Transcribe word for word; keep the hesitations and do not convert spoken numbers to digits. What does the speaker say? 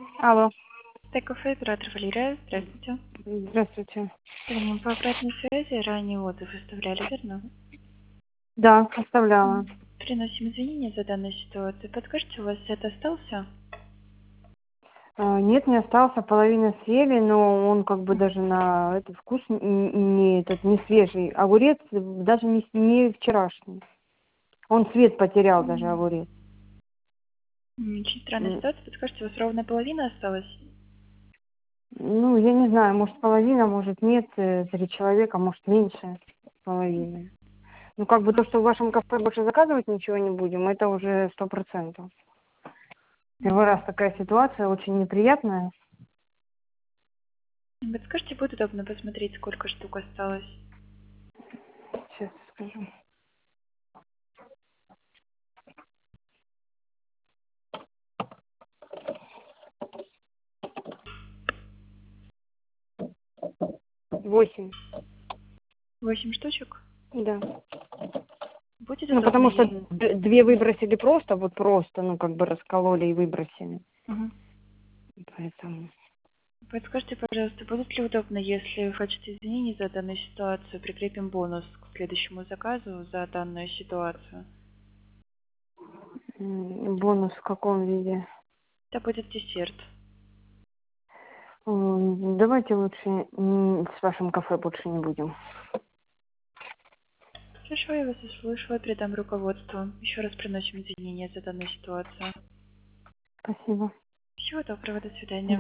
Алло, Тайкафе, оператор Валерия. Здравствуйте. здравствуйте. Звоним по обратной связи. Ранее отзыв оставляли, верно? Да, оставляла. Мгм. Приносим извинения за данную ситуацию. Подскажите, у вас это остался? А, Нет, не остался, половина съели, но он как бы даже на этот вкус н- н- не этот не свежий. Огурец даже не, с- не вчерашний. Он цвет потерял даже М, огурец. Очень странная М, ситуация. Подскажите, у вас ровно половина осталась? Ну, я не знаю, может половина, может нет, э, три человека, может меньше половины. Ну, как бы то, что в вашем кафе больше заказывать ничего не будем, это уже сто процентов. Первый раз такая ситуация, очень неприятная. Подскажите, будет удобно посмотреть, сколько штук осталось? Сейчас скажу. Восемь. Восемь штучек? Да. Будет Ну, удобно, потому что если... д- две выбросили просто, вот просто, ну, как бы раскололи и выбросили. Мгм. Поэтому. Подскажите, пожалуйста, будет ли удобно, если в качестве извинений за данную ситуацию прикрепим бонус к следующему заказу за данную ситуацию? М, Бонус в каком виде? Это будет десерт. М, Давайте лучше м, с вашим кафе больше не будем. Хорошо, я вас услышала, передам руководству. Еще раз приносим извинения за данную ситуацию. Спасибо. Всего доброго, до свидания.